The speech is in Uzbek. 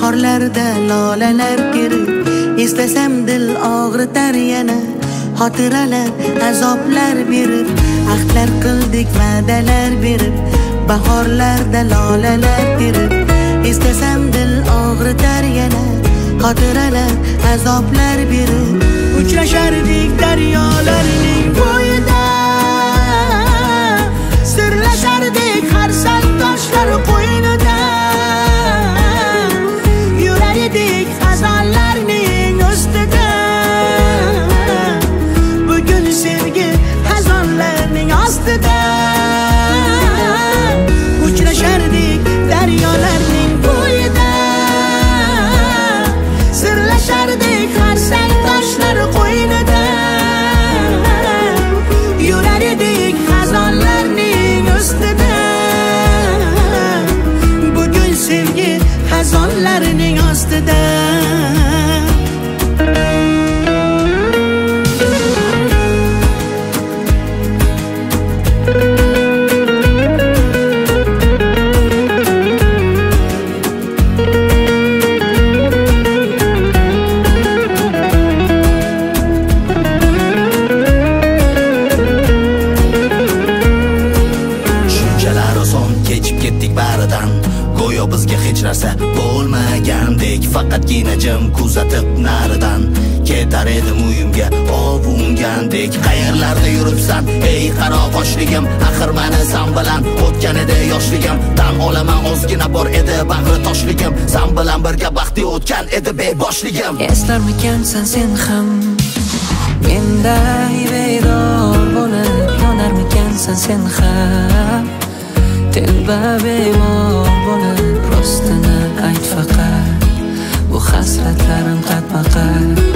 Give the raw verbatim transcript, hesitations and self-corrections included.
bahorlarda lolalar terib, eslasam dil og'ritar yana. Xotiralar azoblar berib, ahdlar qildik va'dalar berib, bahorlarda lolalar terib, eslasam dil og'ritar yana. Xotiralar azoblar berib, uchrashardik daryolarning bo'yida, sirlashardik har sal toshlar qo'ynida, yurar edik xazonlarning ustida. Bugun sevgi xazonlarning ostida, uchrashardik daryolarning bo'yida, sirlashardik har sal toshlar qo'ynida, yurar edik xazonlarning ustida. Bugun sevgi xazonlarning ostida. Go'yo bizga hech narsa bo'lmagandek, faqatgina jim kuzatib naridan ketar edim uyimga ovungandek. Qayerlarda yuribsan ey qaro qoshligim, axir meni san bilan o'tgan edi yoshligim. Tan olaman ozgina bor edi bag'ri toshligim, san bilan birga baxtli o'tgan edi beboshligim. Eslarmikansan sen ham menday bedor bo'lib, yonarmikansan sen ham telba bemor bo'lib, rostini ayt faqat, bu hasratlarim qatma-qat.